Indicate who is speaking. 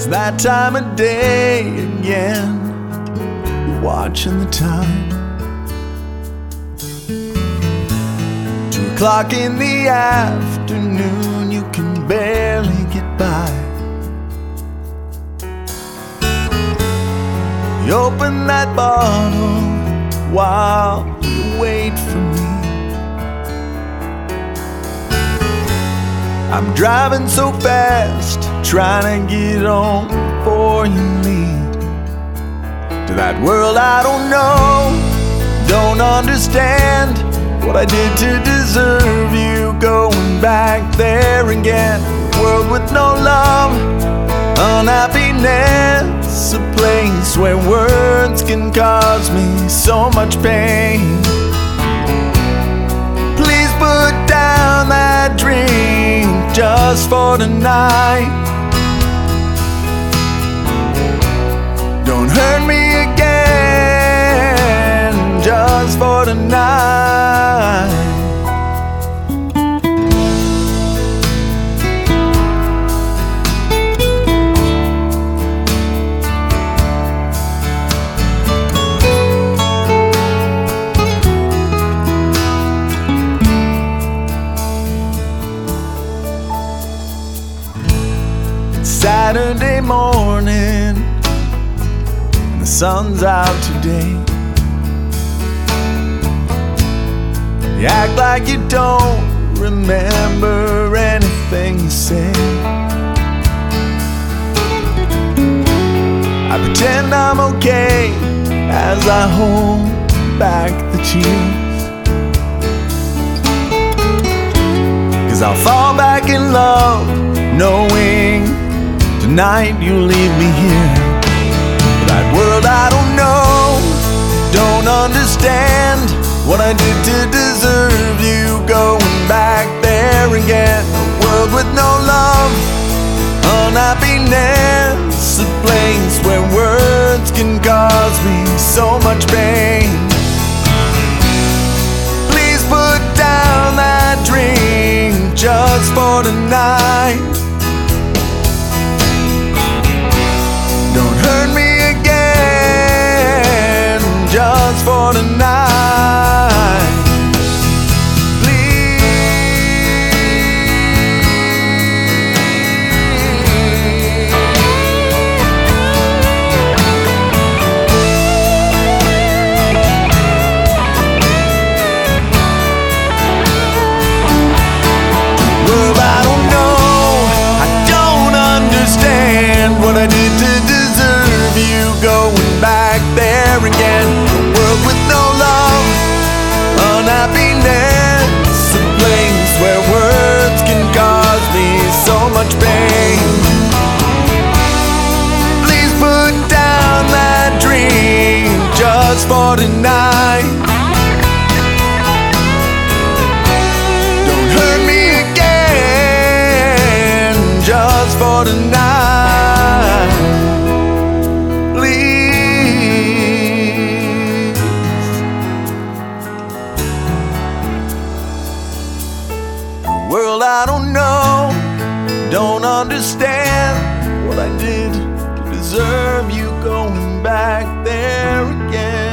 Speaker 1: that time of day again. You're watching the time. 2 o'clock in the afternoon, you can barely get by. You open that bottle while you wait for me. I'm driving so fast, trying to get home before you leave. To that world I don't know, don't understand what I did to deserve you. Going back there again, a world with no love, unhappiness, a place where words can cause me so much pain. Please put down that drink just for tonight. Don't hurt me again, just for tonight. Saturday morning, and the sun's out today. You act like you don't remember anything you say. I pretend I'm okay as I hold back the tears, 'cause I'll fall back in love knowing tonight you leave me here. That world I don't know, don't understand what I did to deserve you. Going back there again, a world with no love, unhappiness, a place where words can cause me so much pain. Please put down that drink just for tonight. Don't hurt me again, just for tonight. Well, I don't know, I don't understand what I did to deserve you. Going back there again, a world with no love, unhappiness, a place where words can cause me so much pain. Please put down that drink just for tonight. Don't hurt me again, just for tonight. World I don't know, don't understand what I did to deserve you. Going back there again.